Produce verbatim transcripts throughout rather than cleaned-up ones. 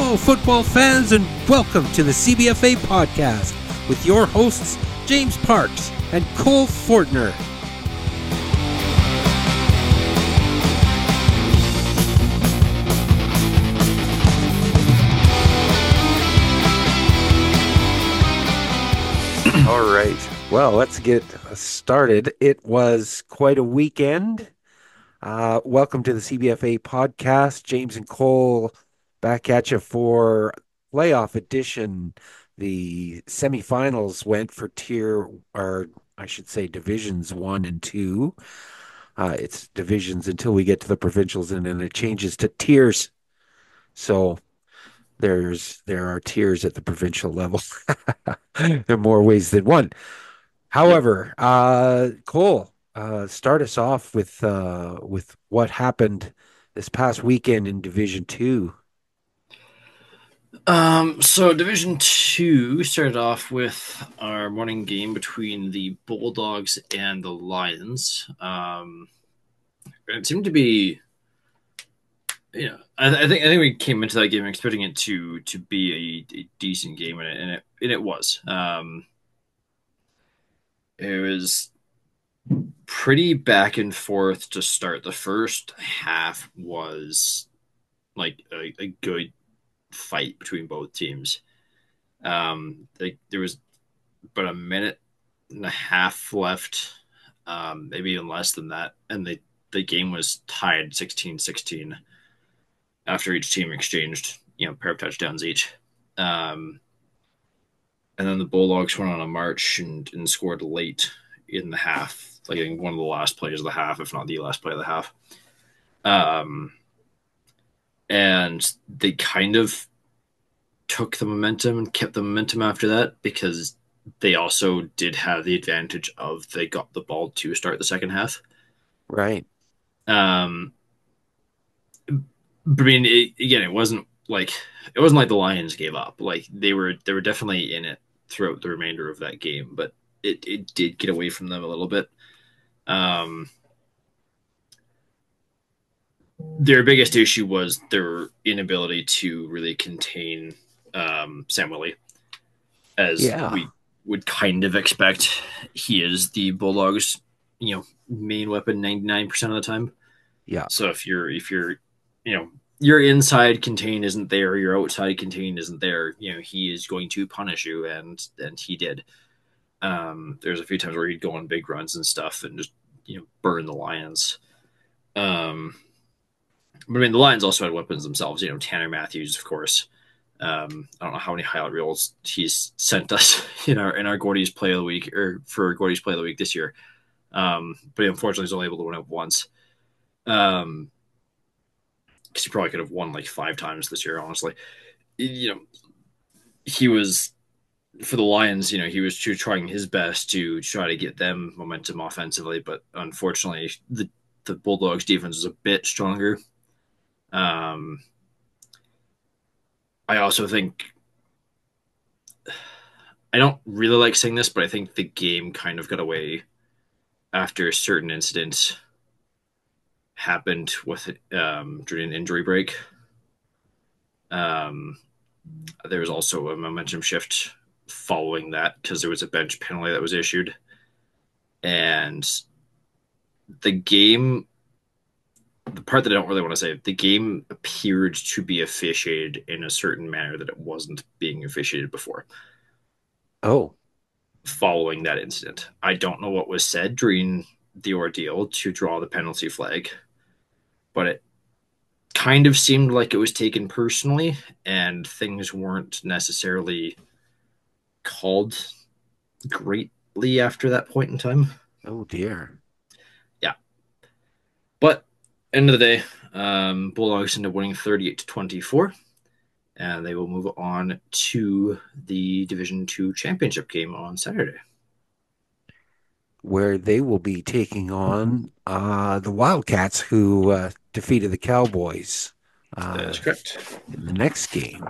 Hello, football fans, and welcome to the C B F A podcast with your hosts, James Parks and Cole Fortner. All right. Well, let's get started. It was quite a weekend. Uh, welcome to the C B F A podcast. James and Cole back at you for playoff edition. The semifinals went for tier, or I should say divisions one and two. Uh, it's divisions until we get to the provincials, and then it changes to tiers. So there's there are tiers at the provincial level. There are more ways than one. However, uh, Cole, uh, start us off with uh, with what happened this past weekend in Division Two. Um, so Division Two started off with our morning game between the Bulldogs and the Lions. Um, it seemed to be, you know, I, I think I think we came into that game expecting it to to be a, a decent game, and it and it, and it was. Um, it was pretty back and forth to start. The first half was like a, a good fight between both teams. Um, like there was about a minute and a half left, um, maybe even less than that, and the the game was tied sixteen sixteen after each team exchanged, you know, pair of touchdowns each. Um, and then the Bulldogs went on a march and, and scored late in the half, like I think one of the last plays of the half, if not the last play of the half. Um, and they kind of took the momentum and kept the momentum after that because they also did have the advantage of they got the ball to start the second half. Right. Um, I mean, it, again, it wasn't like it wasn't like the Lions gave up. Like they were, they were definitely in it throughout the remainder of that game, but it, it did get away from them a little bit. Um, their biggest issue was their inability to really contain um, Sam Willie, as Yeah. we would kind of expect. He is the Bulldogs, you know, main weapon ninety-nine percent of the time. Yeah. So if you're if you're you know your inside contain isn't there, your outside contain isn't there, you know, he is going to punish you, and and he did. Um, there's a few times where he'd go on big runs and stuff and just, you know, burn the Lions. Um, but I mean, the Lions also had weapons themselves. You know, Tanner Matthews, of course. Um, I don't know how many highlight reels he's sent us in our in our Gordy's play of the week, or for Gordy's play of the week this year. Um, but unfortunately, he's only able to win it once. Um, because he probably could have won like five times this year. Honestly, you know, he was for the Lions. You know, he was trying his best to try to get them momentum offensively, but unfortunately, the the Bulldogs defense was a bit stronger. Um, I also think I don't really like saying this, but I think the game kind of got away after a certain incident happened with um, during an injury break. Um, there was also a momentum shift following that because there was a bench penalty that was issued, and the game. The part that I don't really want to say, the game appeared to be officiated in a certain manner that it wasn't being officiated before. Oh. Following that incident, I don't know what was said during the ordeal to draw the penalty flag, but it kind of seemed like it was taken personally, and things weren't necessarily called greatly after that point in time. Oh dear. Yeah, but end of the day, um, Bulldogs ended up winning thirty-eight to twenty-four, and they will move on to the Division Two championship game on Saturday, Where they will be taking on uh, the Wildcats, who uh, defeated the Cowboys. Uh, that is correct. In the next game.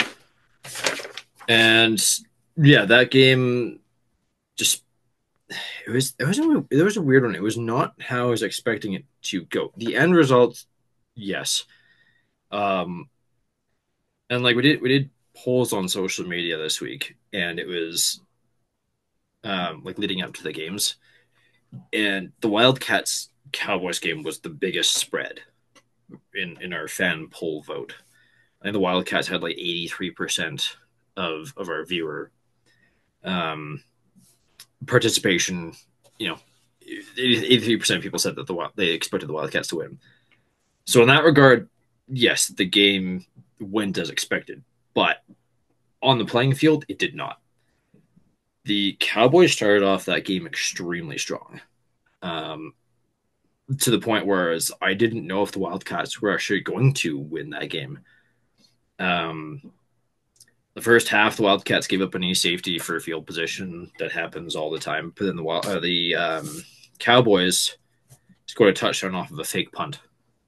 And yeah, that game just it was it was a, it was a weird one. It was not how I was expecting it to go. The end result, yes. Um, And like we did we did polls on social media this week, and it was um, like leading up to the games, and the Wildcats Cowboys game was the biggest spread in in our fan poll vote. I think the Wildcats had like eighty three percent of of our viewer um, participation. You know, eighty three percent of people said that the they expected the Wildcats to win. So in that regard, yes, the game went as expected, but on the playing field, it did not. The Cowboys started off that game extremely strong, um, to the point where I didn't know if the Wildcats were actually going to win that game. Um, the first half, the Wildcats gave up an e safety for field position. That happens all the time. But then the uh, the um, Cowboys scored a touchdown off of a fake punt.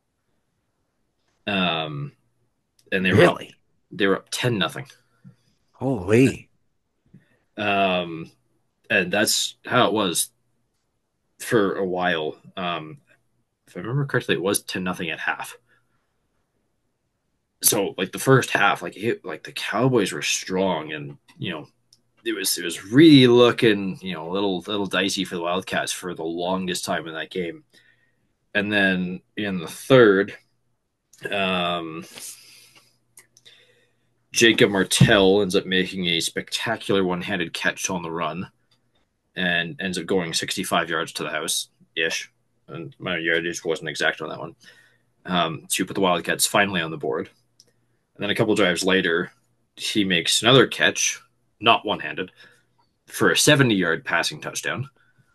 Um, and they were up, Really? they were up ten nothing. Holy. Um, and that's how it was for a while. Um, if I remember correctly, it was ten nothing at half. So like the first half, like it, like the Cowboys were strong, and you know it was it was really looking you know a little little dicey for the Wildcats for the longest time in that game. And then in the third, um, Jacob Martell ends up making a spectacular one-handed catch on the run and ends up going sixty-five yards to the house ish. And my yardage wasn't exact on that one. Um, to put the Wildcats finally on the board. And then a couple drives later, he makes another catch, not one-handed, for a seventy-yard passing touchdown.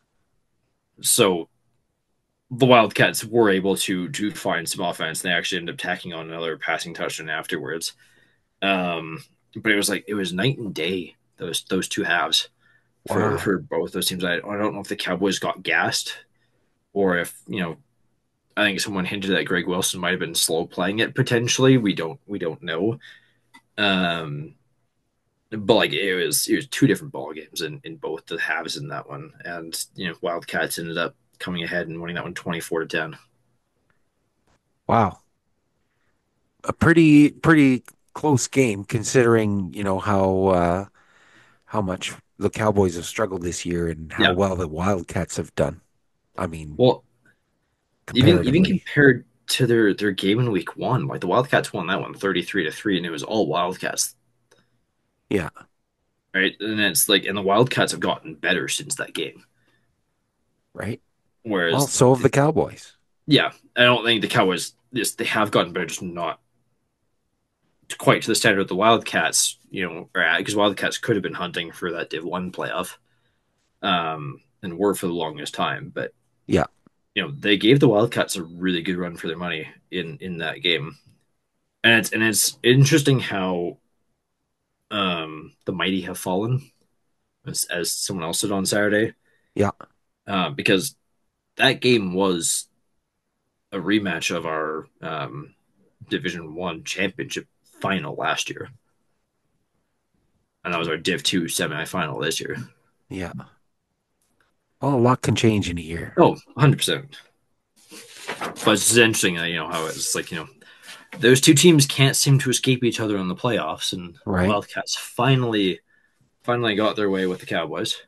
So the Wildcats were able to to find some offense. They actually ended up tacking on another passing touchdown afterwards. Um, but it was like it was night and day those those two halves for Wow. for both those teams. I, I don't know if the Cowboys got gassed or if you know. I think someone hinted that Greg Wilson might have been slow playing it potentially. We don't we don't know. Um, but like it was it was two different ball games in, in both the halves in that one, and you know Wildcats ended up coming ahead and winning that one twenty four to ten. Wow. A pretty pretty close game considering, you know, how uh how much the Cowboys have struggled this year and how Yeah. well the Wildcats have done. I mean, Well, even even comparatively. compared to their their game in week one, like the Wildcats won that one thirty three to three, and it was all Wildcats, Yeah, right? And it's like, and the Wildcats have gotten better since that game. right. Well, Whereas, so have the Cowboys. yeah, I don't think the Cowboys, yes, they have gotten better, just not quite to the standard of the Wildcats, you know, because Wildcats could have been hunting for that Div One playoff, um, and were for the longest time. But Yeah, you know, they gave the Wildcats a really good run for their money in in that game, and it's and it's interesting how um, the mighty have fallen, as, as someone else said on Saturday, yeah, uh, because that game was a rematch of our um, Division One championship final last year, and that was our Div Two semifinal this year. yeah. Well, a lot can change in a year, Oh, one hundred percent. But it's interesting, uh, you know, how it's like, you know, those two teams can't seem to escape each other in the playoffs, and the right? Wildcats finally, finally got their way with the Cowboys,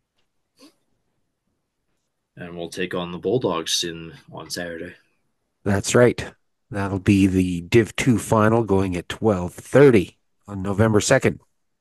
and we'll take on the Bulldogs in on Saturday. That's right. That'll be the Div two final going at twelve thirty on November second.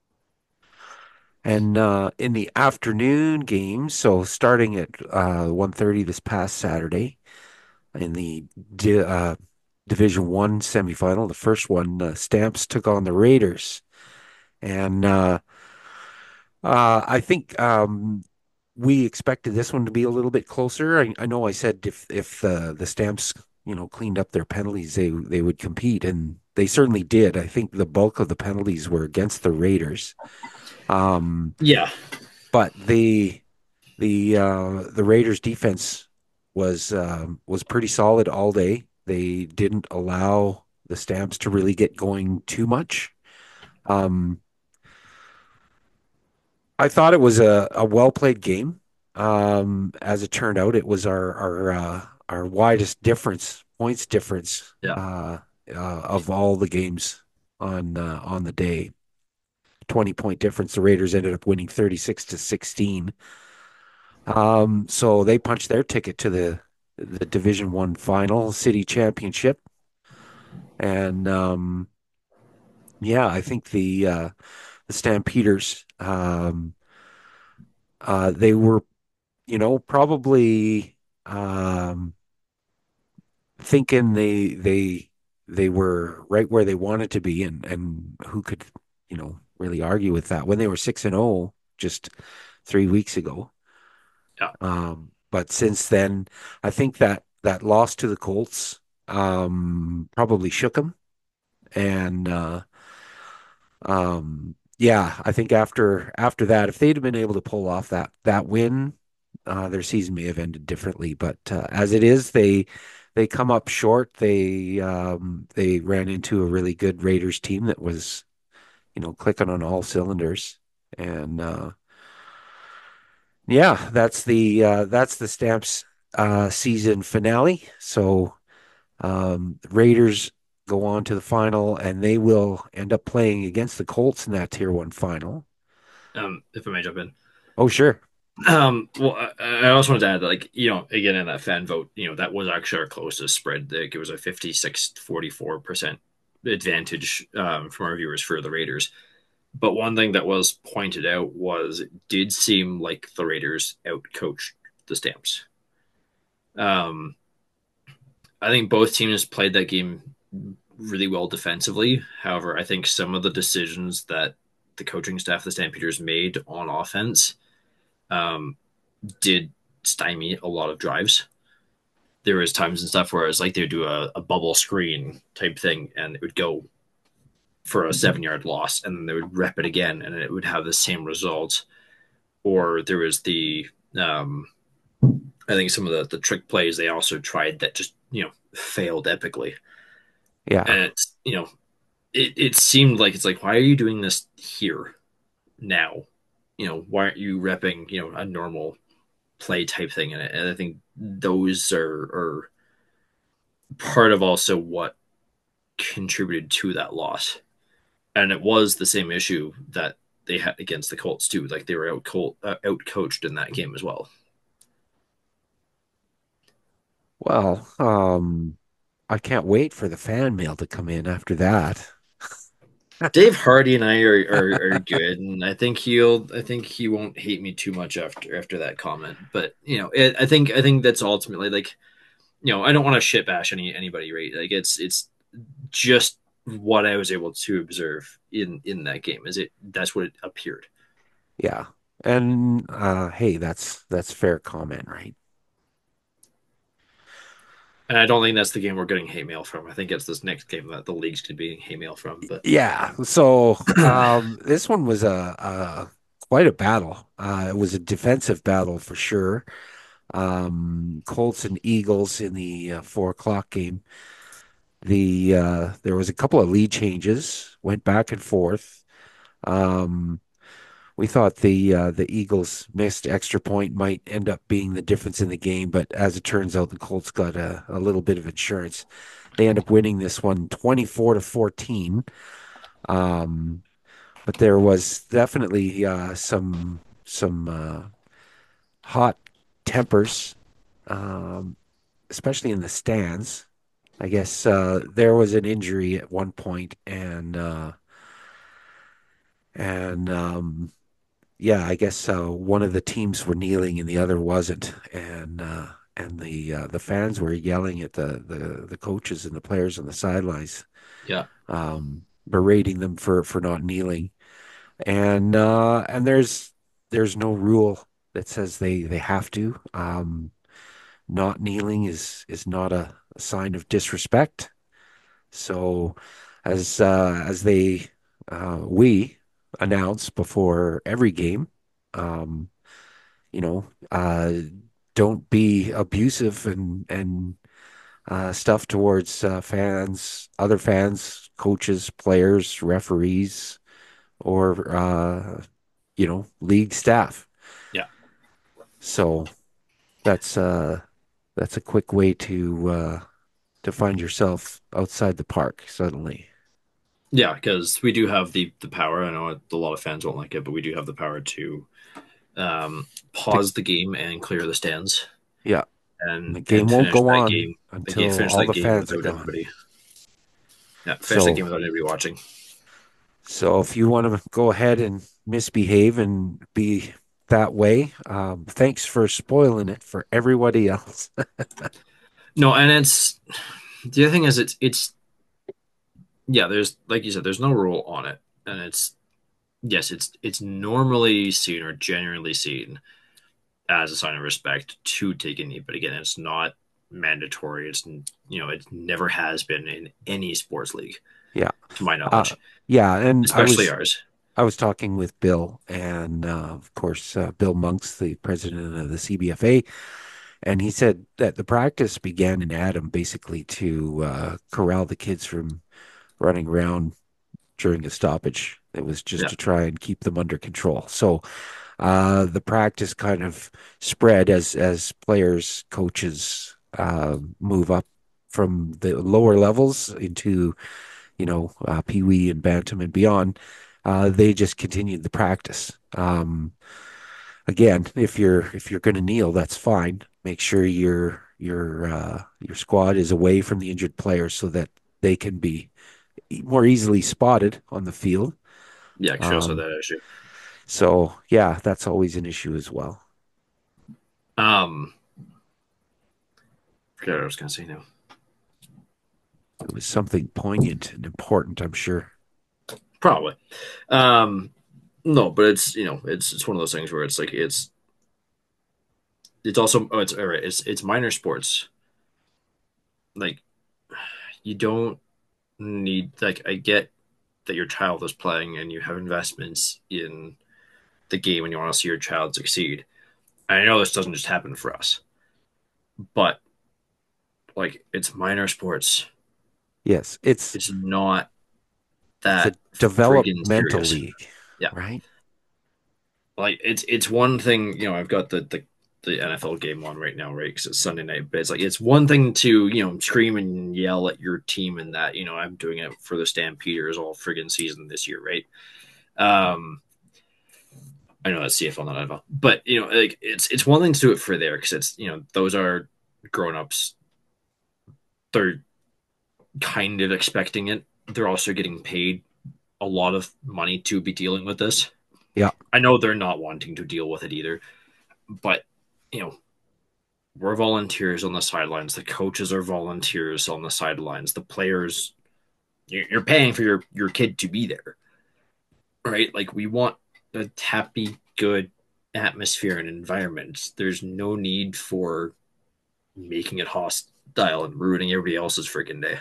And uh, in the afternoon games, so starting at uh, one thirty this past Saturday in the di uh, Division One semifinal, the first one, uh, Stamps took on the Raiders. And uh, uh, I think um, we expected this one to be a little bit closer. I, I know I said if if uh, the Stamps, you know, cleaned up their penalties, they they would compete, and they certainly did. I think the bulk of the penalties were against the Raiders. Um, Yeah, but the the uh, the Raiders defense was um, was pretty solid all day. They didn't allow the Stamps to really get going too much. Um, I thought it was a, a well played game. Um, as it turned out, it was our our uh, our widest difference, points difference yeah. uh, uh, of all the games on uh, on the day. twenty point difference. The Raiders ended up winning thirty-six to sixteen. Um, so they punched their ticket to the the Division One final, city championship, and um, yeah, I think the uh, the Stampeders, um, uh, they were, you know, probably um, thinking they they they were right where they wanted to be, and and who could, you know, really argue with that when they were six and zero just three weeks ago. Yeah. Um, but since then, I think that that loss to the Colts um, probably shook them, and uh, um, yeah, I think after after that, if they'd have been able to pull off that that win, uh, their season may have ended differently. But uh, as it is, they they come up short. They um, they ran into a really good Raiders team that was, you know, clicking on all cylinders, and uh, yeah, that's the uh, that's the Stamps uh, season finale. So um, the Raiders go on to the final, and they will end up playing against the Colts in that Tier One final. Um, if I may jump in. Oh, sure. Um, well, I, I also wanted to add that, like, you know, again, in that fan vote, you know, that was actually our closest spread. Like, it was a fifty-six forty-four percent advantage um, from our viewers for the Raiders. But one thing that was pointed out was it did seem like the Raiders outcoached the Stamps. Um, I think both teams played that game really well defensively. However, I think some of the decisions that the coaching staff of the Stampeders made on offense um, did stymie a lot of drives. There was times and stuff where it was like they would do a, a bubble screen type thing and it would go for a seven yard loss and then they would rep it again and it would have the same result. Or there was the um, I think some of the, the trick plays they also tried that just, you know, failed epically. Yeah. And it's, you know, it, it seemed like it's like, why are you doing this here now? You know, why aren't you repping, you know, a normal play type thing in it? And I think those are, are part of also what contributed to that loss. And it was the same issue that they had against the Colts too. Like they were out Colt, uh, out coached in that game as well. Well, um, I can't wait for the fan mail to come in after that. Dave Hardy and I are, are, are good, and I think he'll I think he won't hate me too much after after that comment. But you know, it, I think I think that's ultimately like, you know, I don't want to shit bash any anybody, right? Like it's it's just what I was able to observe in in that game. Is it that's what it appeared. Yeah. And uh, hey, that's that's fair comment, right? And I don't think that's the game we're getting hate mail from. I think it's this next game that the league's going to be hate mail from. But Yeah. So um, this one was a, a quite a battle. Uh, it was a defensive battle for sure. Um, Colts and Eagles in the uh, four o'clock game. The uh, there was a couple of lead changes, went back and forth. Um, we thought the uh, the Eagles missed extra point might end up being the difference in the game, but as it turns out, the Colts got a, a little bit of insurance. They end up winning this one twenty-four to fourteen. Um, but there was definitely uh, some some uh, hot tempers, um, especially in the stands. I guess uh, there was an injury at one point, and uh, and um, yeah, I guess uh, one of the teams were kneeling and the other wasn't, and uh, and the uh, the fans were yelling at the, the the coaches and the players on the sidelines, yeah, um, berating them for for not kneeling. And uh, and there's there's no rule that says they they have to. Um, not kneeling is is not a, a sign of disrespect. So as uh, as they uh, we announce before every game, um, you know, uh, don't be abusive and and uh, stuff towards uh, fans, other fans, coaches, players, referees, or uh, you know, league staff. yeah. So that's uh that's a quick way to uh to find yourself outside the park suddenly. Yeah, because we do have the the power. I know a lot of fans won't like it, but we do have the power to um, To, pause the game and clear the stands yeah, and and the game and won't finish go that on game. Again, until finish all that the game fans are without gone. anybody. Yeah, finish that So, game without anybody watching. so if you want to go ahead and misbehave and be that way, um, thanks for spoiling it for everybody else. No, and it's the other thing is it's it's yeah. There's like you said, there's no rule on it, and it's yes, it's it's normally seen or genuinely seen as a sign of respect to take a knee, but again, it's not mandatory. It's you know it never has been in any sports league, Yeah. to my Uh, knowledge, yeah, and I especially was ours. I was talking with Bill, and uh, of course, uh, Bill Monks, the president of the C B F A, and he said that the practice began in Adam basically to uh, corral the kids from running around during a stoppage. It was just Yeah, to try and keep them under control. So uh, the practice kind of spread as as players, coaches uh, move up from the lower levels into you know, uh, Pee Wee and Bantam and beyond, uh, they just continued the practice. Um, again, if you're if you're going to kneel, that's fine. Make sure your your uh, your squad is away from the injured players so that they can be more easily spotted on the field. yeah, she also had Um, that issue. so yeah, that's always an issue as well. Um, forget what I was gonna say now. It was something poignant and important, I'm sure. Probably. Um, no, but it's you know it's it's one of those things where it's like it's it's also oh it's all right. It's it's minor sports. Like you don't need like I get that your child is playing and you have investments in the game and you want to see your child succeed. And I know this doesn't just happen for us, but like it's minor sports. Yes, it's It's not it's a that friggin' developmental serious. league, Yeah. right? Like it's it's one thing, you know, I've got the the, the N F L game on right now, right? Because it's Sunday night, but it's like it's one thing to, you know, scream and yell at your team and that, you know, I'm doing it for the Stampeders all friggin' season this year, right? Um I know that's C F L, not N F L, but you know, like it's it's one thing to do it for there because it's you know those are grown ups. They're kind of expecting it. They're also getting paid a lot of money to be dealing with this. Yeah. I know they're not wanting to deal with it either, but you know, we're volunteers on the sidelines. The coaches are volunteers on the sidelines. The players, you're paying for your your kid to be there, right? Like we want a happy, good atmosphere and environment. There's no need for making it hostile and ruining everybody else's freaking day.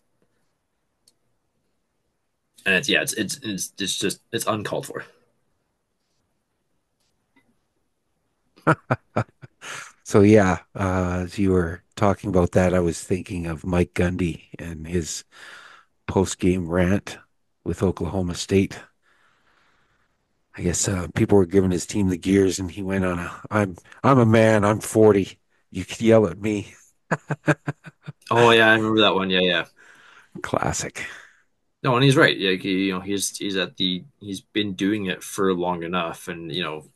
And it's yeah, it's it's it's, it's just it's uncalled for. So yeah, uh, as you were talking about that, I was thinking of Mike Gundy and his post-game rant with Oklahoma State. I guess uh, people were giving his team the gears, and he went on a, "I'm I'm a man. I'm forty. You could yell at me." Oh yeah, I remember that one. Yeah, yeah. Classic. No, and he's right. Yeah, he, you know, he's he's at the he's been doing it for long enough, and you know,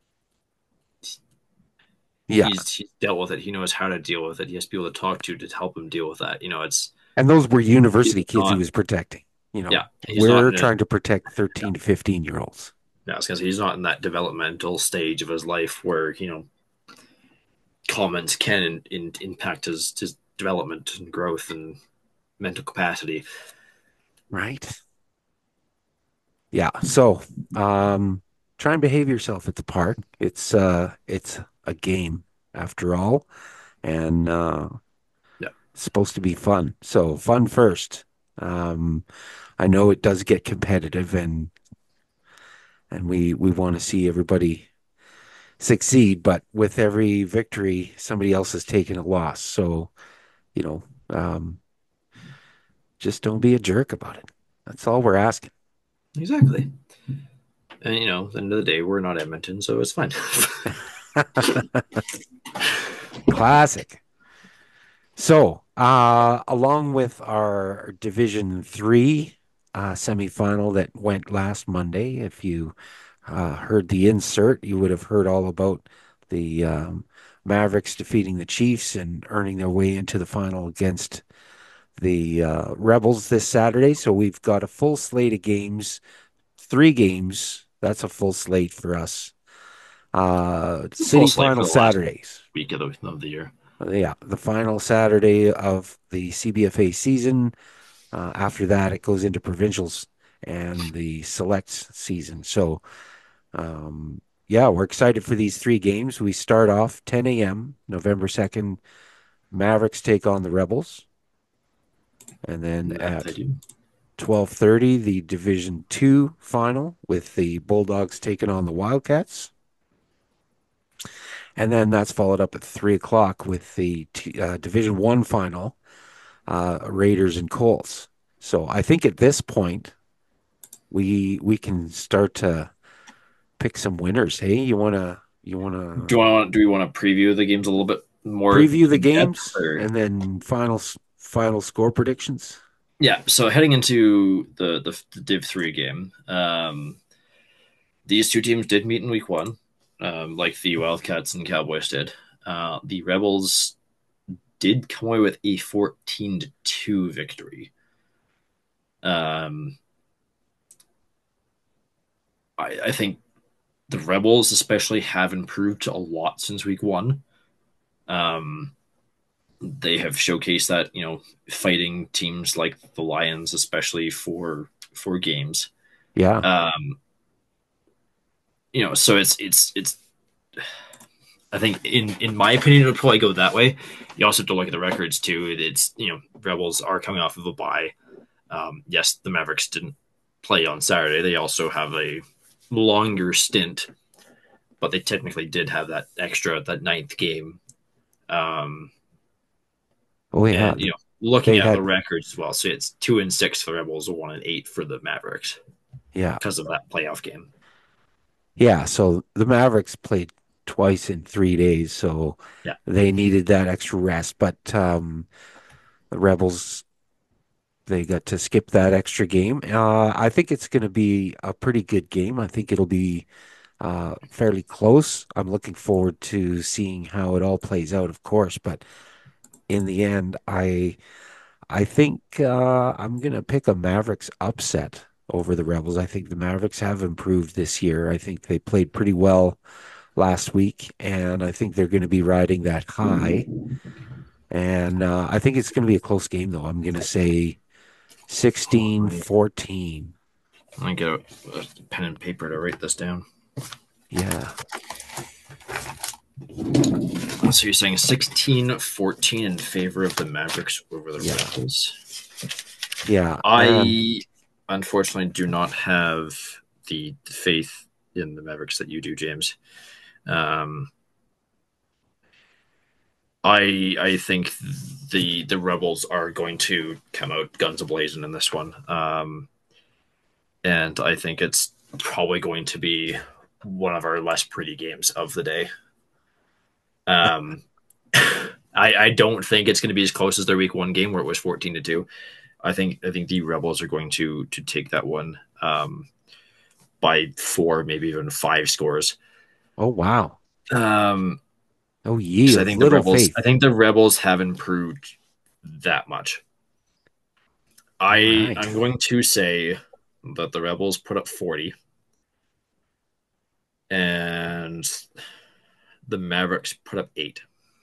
Yeah, he's he's dealt with it. He knows how to deal with it. He has people to talk to to help him deal with that. You know, it's and those were he's university kids he not. was protecting. You Yeah, know, he's not we're in a. trying to protect thirteen to fifteen year olds. Yeah, I was gonna say he's not in that developmental stage of his life where you know comments can in, in, impact his his development and growth and mental capacity. Right? Yeah. So, um, try and behave yourself at the park. It's uh it's a game after all, and uh Yeah, it's supposed to be fun. So, fun first. Um, I know it does get competitive and and we we want to see everybody succeed, but with every victory, somebody else has taken a loss. So, you know, um, just don't be a jerk about it. That's all we're asking. exactly. And you know, at the end of the day, we're not Edmonton, so it's fine. Classic. So, uh, along with our Division Three uh, semifinal that went last Monday. If you uh, heard the insert, you would have heard all about the um, Mavericks defeating the Chiefs and earning their way into the final against the uh, Rebels this Saturday. So we've got a full slate of games, three games. That's a full slate for us. Uh, It's a full city slate final for the last Saturdays. week of the, of the year. Yeah, the final Saturday of the C B F A season. Uh, after that, it goes into provincials and the selects season. So, um, yeah, we're excited for these three games. We start off ten a m, November second. Mavericks take on the Rebels. And then That they at do. twelve thirty, the Division two final with the Bulldogs taking on the Wildcats. And then that's followed up at three o'clock with the t- uh, Division one final, uh, Raiders and Colts. So I think at this point, we we can start to pick some winners. Hey, you wanna you Do wanna you want do we want to preview the games a little bit more preview the in depth? games Or and then final final score predictions? yeah, so heading into the the, the Div three game, um, these two teams did meet in week one, um, like the Wildcats and Cowboys did. Uh, the Rebels did come away with a fourteen to two victory. Um, I, I think the Rebels especially have improved a lot since week one. Um, they have showcased that, you know, fighting teams like the Lions, especially for for games. Yeah. Um, you know, so it's it's it's. I think in in my opinion, it would probably go that way. You also have to look at the records too. It's, you know, Rebels are coming off of a bye. Um, yes, the Mavericks didn't play on Saturday. They also have a longer stint, but they technically did have that extra that ninth game. Um, Oh yeah. and you know, looking They at the had records as well, so it's two and six for the Rebels, one and eight for the Mavericks yeah. because of that playoff game. Yeah, so the Mavericks played twice in three days, so Yeah, they needed that extra rest. But um, the Rebels, they got to skip that extra game. Uh, I think it's going to be a pretty good game. I think it'll be uh, fairly close. I'm looking forward to seeing how it all plays out, of course. But in the end, I I think uh, I'm going to pick a Mavericks upset over the Rebels. I think the Mavericks have improved this year. I think they played pretty well last week, and I think they're going to be riding that high. And uh, I think it's going to be a close game, though. I'm going to say sixteen fourteen. I get a, a pen and paper to write this down. Yeah. So you're saying sixteen fourteen in favor of the Mavericks over the Yeah. Rebels. Yeah. And I unfortunately do not have the faith in the Mavericks that you do, James. Um, I I think the the Rebels are going to come out guns a blazing in this one, um, and I think it's probably going to be one of our less pretty games of the day. Um, I, I don't think it's going to be as close as their week one game where it was fourteen to two. I think I think the Rebels are going to to take that one um, by four, maybe even five scores. oh, wow. Um, Oh, ye because I of think the little Rebels faith. I think the Rebels have improved that much. All I right. I'm going to say that the Rebels put up forty and the Mavericks put up eight.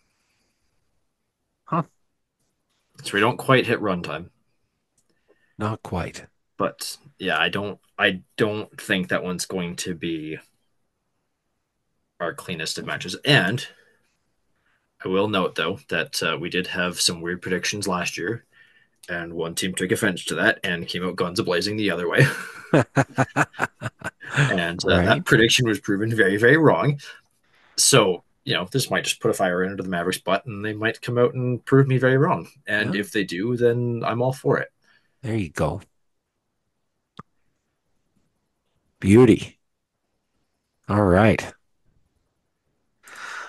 Huh. So we don't quite hit runtime. Not quite. But yeah, I don't I don't think that one's going to be our cleanest of matches. And I will note though that uh, we did have some weird predictions last year, and one team took offense to that and came out guns a blazing the other way. And uh, that Right. prediction was proven very, very wrong. So, you know, this might just put a fire into the Mavericks' butt, and they might come out and prove me very wrong. And Yeah. if they do, then I'm all for it. There you go. Beauty. All right.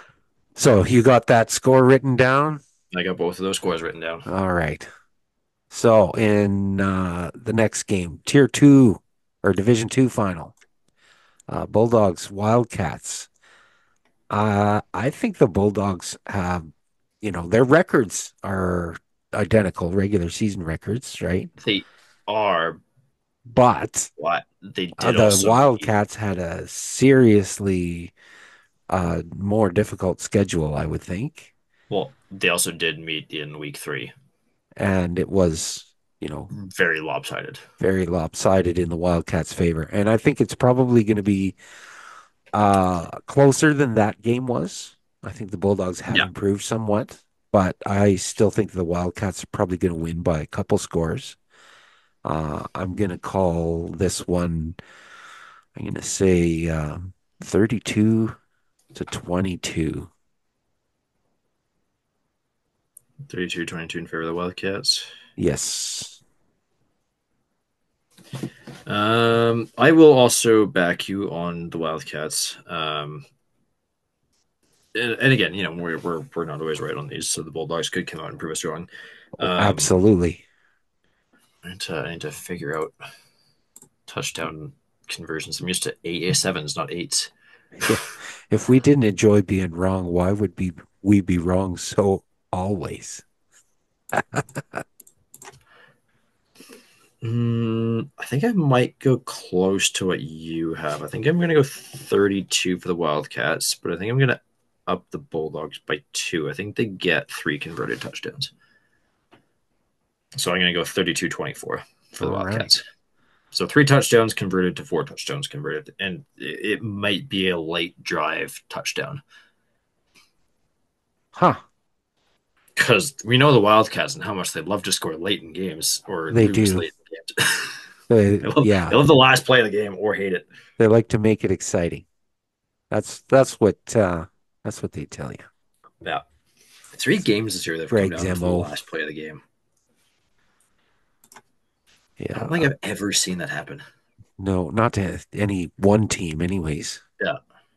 So you got that score written down? I got both of those scores written down. All right. So in uh, the next game, Tier Two or Division Two final, uh, Bulldogs Wildcats. Uh, I think the Bulldogs have, you know, their records are identical, regular season records, right? They are, But but they uh, did the also meet. Wildcats had a seriously uh, more difficult schedule, I would think, Well, they also did meet in week three. and it was, you know, Very lopsided. very lopsided in the Wildcats' favor. And I think it's probably going to be uh, closer than that game was. I think the Bulldogs have Yeah. improved somewhat, but I still think the Wildcats are probably going to win by a couple scores. Uh, I'm going to call this one, I'm going to say um, thirty-two to twenty-two. thirty-two twenty-two in favor of the Wildcats. Yes. Um, I will also back you on the Wildcats. Um, and, and again, you know, we're, we're we're not always right on these, so the Bulldogs could come out and prove us wrong. Oh, Um, absolutely. I need to, I need to figure out touchdown conversions. I'm used to A A sevens, not eights. If we didn't enjoy being wrong, why would be we be wrong so always? Mm, I think I might go close to what you have. I think I'm going to go thirty-two for the Wildcats, but I think I'm going to up the Bulldogs by two. I think they get three converted touchdowns. So I'm going to go thirty-two twenty-four for the All right. Wildcats. So three touchdowns converted to four touchdowns converted, and it might be a late drive touchdown Huh. because we know the Wildcats and how much they love to score late in games or They lose do. late in games. They, they love they yeah, love the last play of the game or hate it. they like to make it exciting. That's that's what uh that's what they tell you. Yeah, three games this year they've come Greg down to the Zemo. last play of the game. I don't think Yeah. I've ever seen that happen. No, not to any one team, anyways. Yeah,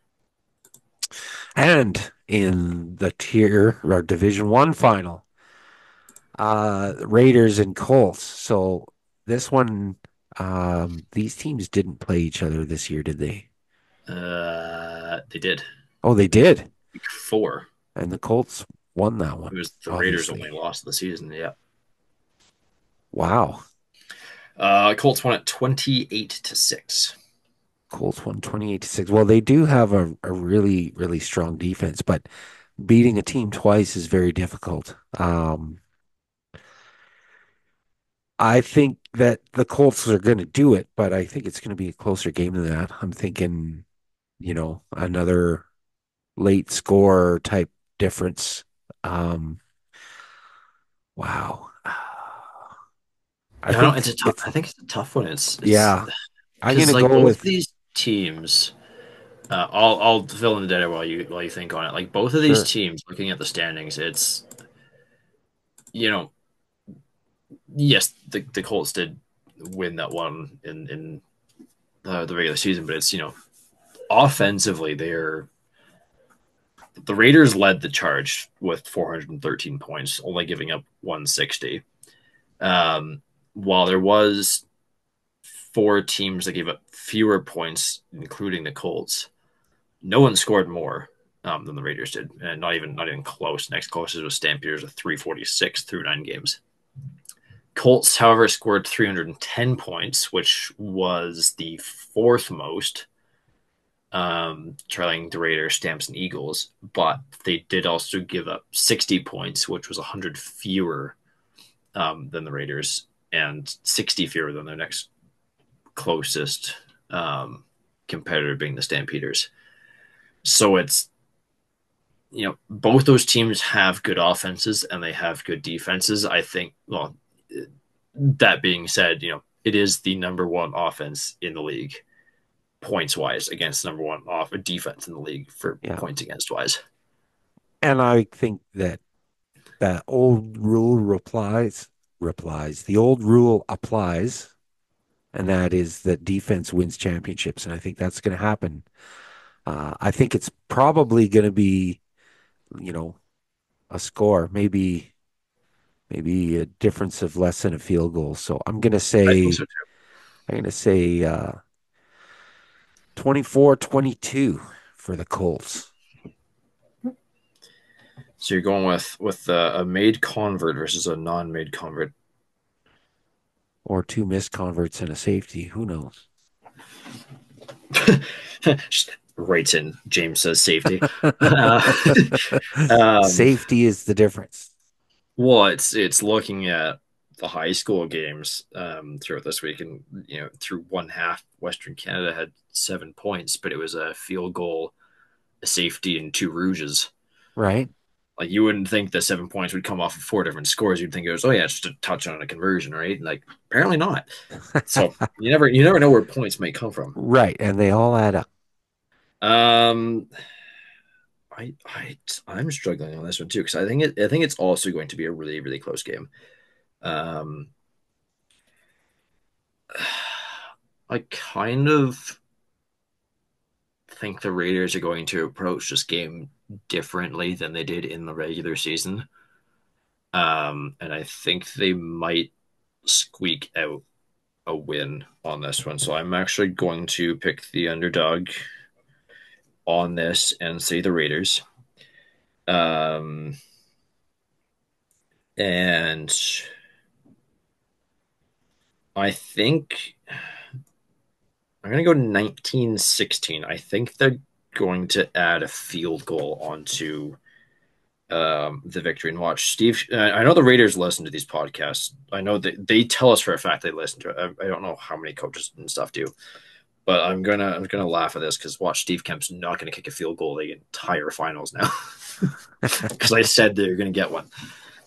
And in the tier or Division One final, uh, Raiders and Colts. So this one, um, these teams didn't play each other this year, did they? uh, they did Oh, they did. week four. And the Colts won that It one, was the Raiders' only obviously. loss of the season. Yeah, Wow. uh, Colts won at twenty-eight to six. Colts won twenty-eight to six. Well, they do have a, a really, really strong defense, but beating a team twice is very difficult. Um, I think that the Colts are going to do it, but I think it's going to be a closer game than that. I'm thinking, you know, another late score type difference. Um, wow. I Yeah, I don't. It's think a tough. it's, I think it's a tough one. It's it's yeah, I'm going because to like go both with, these teams. Uh, I'll I'll fill in the data while you while you think on it. Like both of these sure. teams, looking at the standings, it's you know yes, the the Colts did win that one in in uh, the regular season, but it's you know offensively they're the Raiders led the charge with four hundred thirteen points, only giving up one hundred sixty. Um, while there was four teams that gave up fewer points, including the Colts, no one scored more um, than the Raiders did, and not even not even close. Next closest was Stampeders with three forty-six through nine games. Colts, however, scored three hundred ten points, which was the fourth most, um, trailing the Raiders, Stamps, and Eagles. But they did also give up sixty points, which was one hundred fewer um, than the Raiders and sixty fewer than their next closest um, competitor, being the Stampeders. So it's you know both those teams have good offenses and they have good defenses. I think. Well, that being said, you know it is the number one offense in the league points wise against number one off a defense in the league for Yeah. points against wise. And I think that that old rule replies, replies, the old rule applies, and that is that defense wins championships. And I think that's going to happen. Uh, I think it's probably going to be, you know, a score, maybe maybe a difference of less than a field goal. So I'm gonna I think say so too. I'm gonna say uh, twenty-four twenty-two for the Colts. So you're going with with uh, a made convert versus a non-made convert. Or two missed converts and a safety. Who knows? Writes in James says safety. Uh, um, Safety is the difference. well, it's it's looking at the high school games um, throughout this week, and you know, through one half, Western Canada had seven points, but it was a field goal, a safety, and two rouges. Right? Like you wouldn't think the seven points would come off of four different scores. You'd think it was, oh yeah, it's just a touchdown and a conversion, right? Like apparently not. So you never you never know where points might come from. Right. And they all add up. Um, I I I'm struggling on this one too because I think it I think it's also going to be a really really close game. Um, I kind of think the Raiders are going to approach this game differently than they did in the regular season. Um, and I think they might squeak out a win on this one. So I'm actually going to pick the underdog on this and say the Raiders. Um, and I think I'm going to go nineteen sixteen. I think they're going to add a field goal onto um, the victory and watch. Steve, uh, I know the Raiders listen to these podcasts. I know that they tell us for a fact they listen to it. I, I don't know how many coaches and stuff do, but I'm gonna I'm gonna laugh at this because watch Steve Kemp's not gonna kick a field goal the entire finals now because I said they're gonna get one.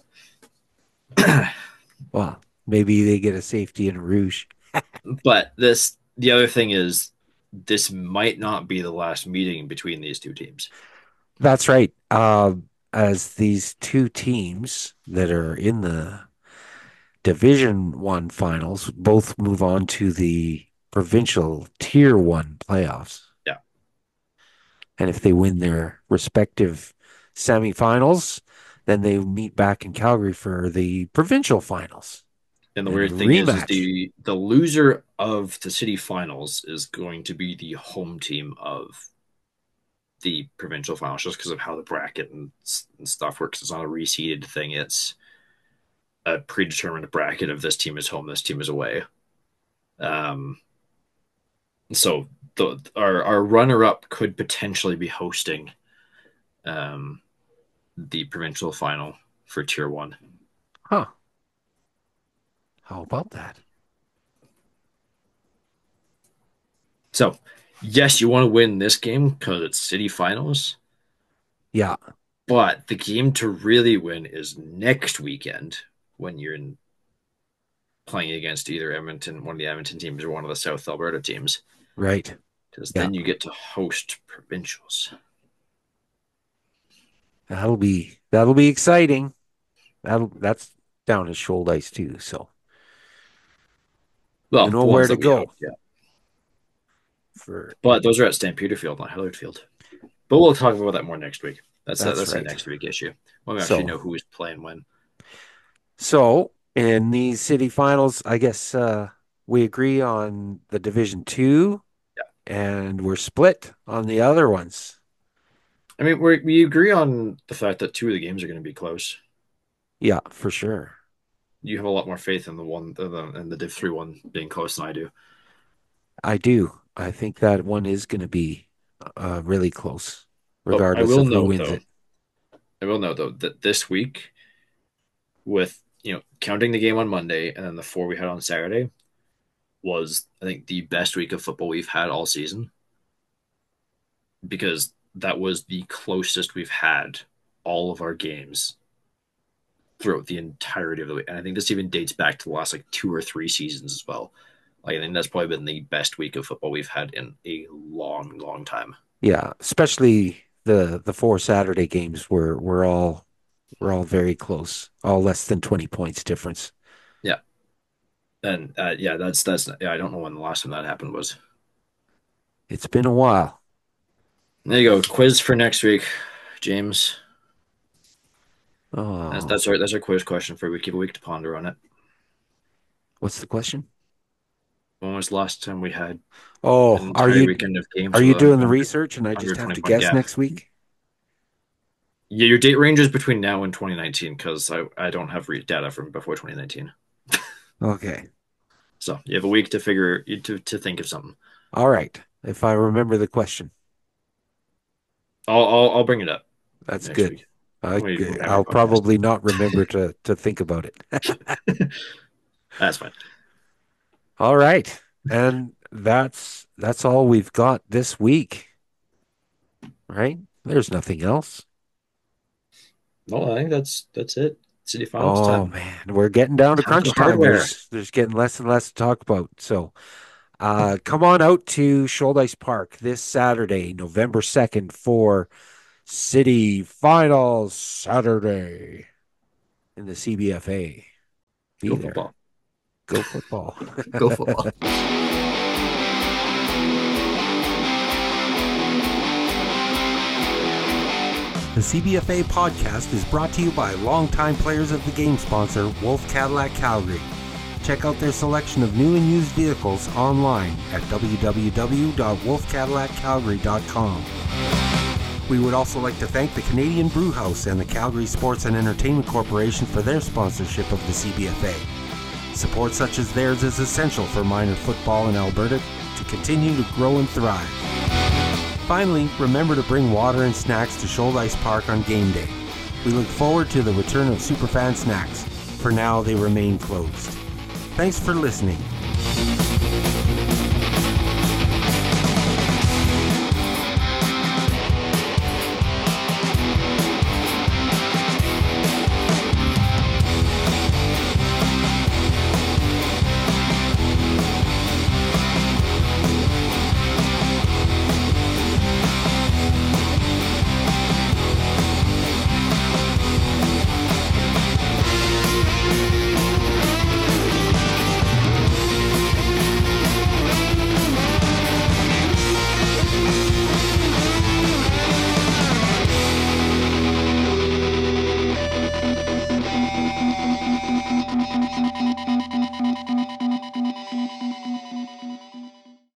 Well, maybe they get a safety and a rouge. But this the other thing is this might not be the last meeting between these two teams. That's right. Uh, as these two teams that are in the Division One finals both move on to the provincial Tier One playoffs. Yeah. And if they win their respective semifinals, then they meet back in Calgary for the provincial finals And the and a weird thing is, is rematch. the the loser of the city finals is going to be the home team of the provincial finals, just because of how the bracket and, and stuff works. It's not a reseeded thing; it's a predetermined bracket of this team is home, this team is away. Um, so the our our runner up could potentially be hosting um, the provincial final for Tier One. Huh. How about that? So yes, you want to win this game because it's city finals. Yeah, But the game to really win is next weekend when you're in playing against either Edmonton, one of the Edmonton teams, or one of the South Alberta teams, right. because Yeah, then you get to host provincials. that'll be that'll be exciting. That'll that's down at Shoal Ice too, so you Well, know the where ones to that we host, go yeah. for. But those are at Stampeder Field, not Hillard Field. But we'll talk about that more next week. That's a, That's that's a right. next week issue. When we actually So know who is playing when. so in these city finals, I guess uh, we agree on the Division Two, Yeah. and we're split on the other ones. I mean, we we agree on the fact that two of the games are going to be close. Yeah, for sure. You have a lot more faith in the one in the Div three one being close than I do. I do. I think that one is going to be uh, really close, But I regardless will of who note wins though, it. I will note though that this week, with you know counting the game on Monday and then the four we had on Saturday, was I think the best week of football we've had all season because that was the closest we've had all of our games throughout the entirety of the week. And I think this even dates back to the last like two or three seasons as well. Like I think that's probably been the best week of football we've had in a long, long time. Yeah, especially the the four Saturday games were were all were all very close, all less than twenty points difference. Yeah, and uh, yeah, that's that's yeah. I don't know when the last time that happened was. It's been a while. There you go. Quiz for next week, James. That's Oh, that's our that's our quiz question for we keep a week to ponder on it. what's the question? When was the last time we had an Oh, are entire you weekend of games are with you a doing the under research and I under just have twenty to point? guess Yeah, next week? yeah. Your date ranges between now and twenty nineteen because I I don't have re- data from before twenty nineteen. Okay. So you have a week to figure to to think of something. All right. If I remember the question, I'll I'll, I'll bring it up that's next good. week I, when we, when we have our I'll podcast. probably not remember to to think about it. That's fine. All right. And that's that's all we've got this week, right? There's nothing else. No, I think that's that's it. City Finals Oh time. man, we're getting down to Time for the crunch time. hardware. There's there's getting less and less to talk about. So, uh come on out to Shoaldice Park this Saturday, November second for City Finals Saturday in the C B F A. Be Go there. football. Go football. Go football. The C B F A podcast is brought to you by longtime players of the game sponsor, Wolf Cadillac Calgary. Check out their selection of new and used vehicles online at w w w dot wolf cadillac calgary dot com. We would also like to thank the Canadian Brew House and the Calgary Sports and Entertainment Corporation for their sponsorship of the C B F A. Support such as theirs is essential for minor football in Alberta to continue to grow and thrive. Finally, remember to bring water and snacks to Shoaldice Park on game day. We look forward to the return of Superfan Snacks. For now, they remain closed. Thanks for listening.